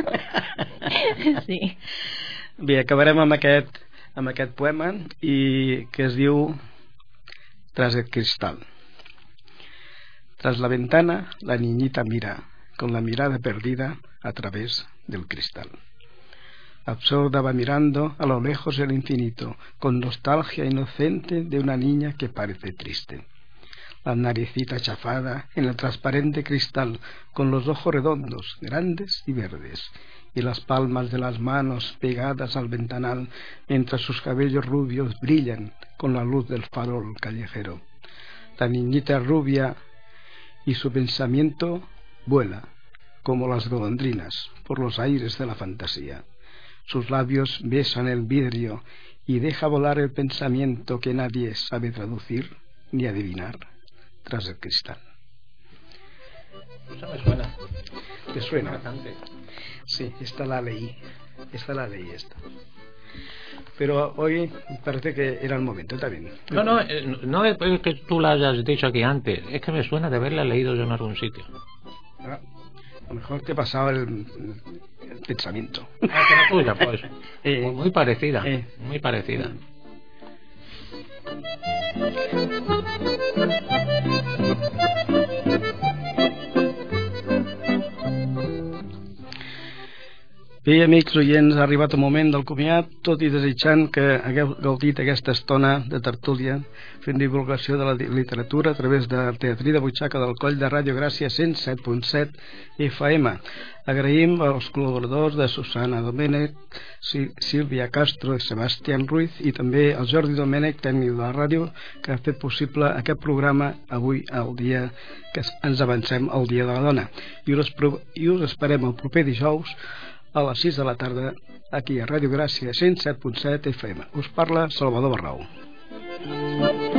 Sí. Bé, acabarem amb aquest, amb aquest poema i que es diu Tras el cristal. Tras la ventana, la niñita mira, con la mirada perdida a través del cristal. Absorta va mirando a lo lejos el infinito, con nostalgia inocente de una niña que parece triste. La naricita chafada en el transparente cristal, con los ojos redondos, grandes y verdes, y las palmas de las manos pegadas al ventanal, mientras sus cabellos rubios brillan con la luz del farol callejero. La niñita rubia y su pensamiento vuela, como las golondrinas, por los aires de la fantasía. Sus labios besan el vidrio y deja volar el pensamiento que nadie sabe traducir ni adivinar tras el cristal. Eso me suena. ¿Te suena? Bastante. Sí, esta la leí. Esta la leí esta. Pero hoy parece que era el momento también. No, no, eh, no es que tú la hayas dicho aquí antes, es que me suena de haberla leído yo en algún sitio. Ah, a lo mejor te pasaba el, el pensamiento. Ah, que la tuya, pues. Eh, muy, muy parecida, eh. muy parecida. Bé, amics oients, ha arribat el moment del comiat, tot i desitjant que hagueu gaudit aquesta estona de tertúlia fent divulgació de la literatura a través de Teatrí de Butxaca del Coll de Ràdio Gràcia cent set punt set F M. Agraïm als col·laboradors de Susana Domènech, Sílvia Castro i Sebastián Ruiz i també al Jordi Domènech, tècnic de la ràdio, que ha fet possible aquest programa avui, el dia que ens avancem al Dia de la Dona. I us, i us esperem el proper dijous a les sis de la tarda aquí a Ràdio Gràcia cent set punt set F M. Us parla Salvador Barrau.